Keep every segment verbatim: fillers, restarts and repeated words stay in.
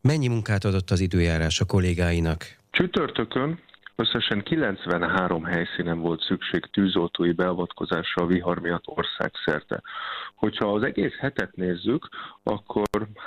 Mennyi munkát adott az időjárás a kollégáinak? Csütörtökön összesen kilencvenhárom helyszínen volt szükség tűzoltói beavatkozásra a vihar miatt országszerte. Hogyha az egész hetet nézzük, akkor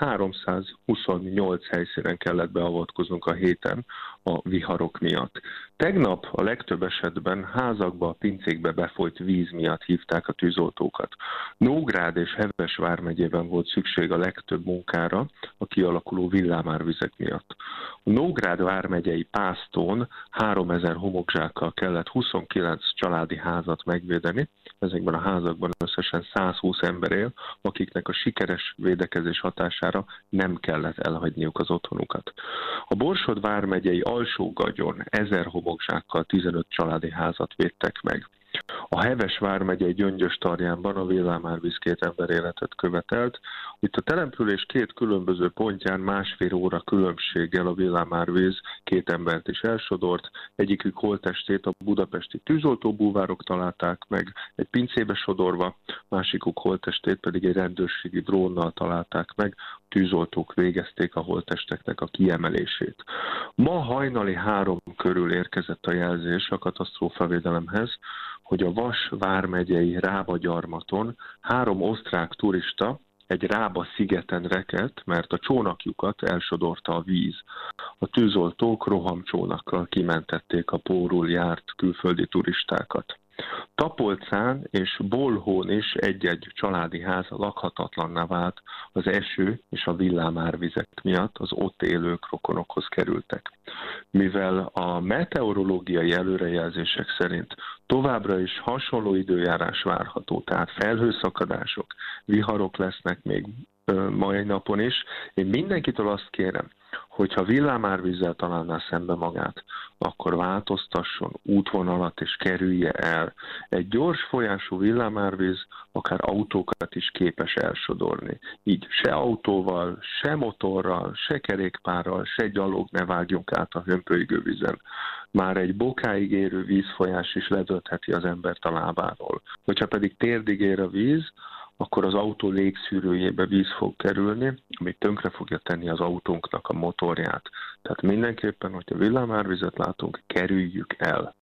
háromszázhuszonnyolc helyszínen kellett beavatkoznunk a héten a viharok miatt. Tegnap a legtöbb esetben házakba, pincékbe befolyt víz miatt hívták a tűzoltókat. Nógrád és Heves vármegyében volt szükség a legtöbb munkára a kialakuló villámárvizek miatt. A Nógrád vármegyei Pásztón háromezer homokzsákkal kellett huszonkilenc családi házat megvédeni. Ezekben a házakban összesen százhúsz ember él, akiknek a sikeres védekezés hatására nem kellett elhagyniuk az otthonukat. A Borsod vármegyei Alsó-Gagyon ezer homokzsákkal tizenöt családi házat védtek meg. A Heves vármegyei Gyöngyös-Tarjánban a villámárvíz két ember életet követelt. Itt a település két különböző pontján másfél óra különbséggel a villámárvíz két embert is elsodort. Egyikük holttestét a budapesti tűzoltóbúvárok találták meg, egy pincébe sodorva, másikuk holttestét pedig egy rendőrségi drónnal találták meg. Tűzoltók végezték a holttesteknek a kiemelését. Ma hajnali három körül érkezett a jelzés a katasztrófavédelemhez, hogy a Vas vármegyei Rába-gyarmaton három osztrák turista egy Rába szigeten rekedt, mert a csónakjukat elsodorta a víz. A tűzoltók rohamcsónakkal kimentették a pórul járt külföldi turistákat. Tapolcán és Bolhón is egy-egy családi ház lakhatatlanná vált az eső és a villámárvizek miatt, az ott élők rokonokhoz kerültek. Mivel a meteorológiai előrejelzések szerint továbbra is hasonló időjárás várható, tehát felhőszakadások, viharok lesznek még mai napon is, én mindenkitől azt kérem, hogyha villámárvízzel találná szembe magát, akkor változtasson útvonalat és kerülje el. Egy gyors folyású villámárvíz akár autókat is képes elsodorni. Így se autóval, se motorral, se kerékpárral, se gyalog ne vágjunk át a hömpölygő vízen. Már egy bokáig érő vízfolyás is ledöntheti az embert a lábáról. Hogyha pedig térdig ér a víz, akkor az autó légszűrőjébe víz fog kerülni, ami tönkre fogja tenni az autónknak a motorját. Tehát mindenképpen, hogyha villámárvizet látunk, kerüljük el.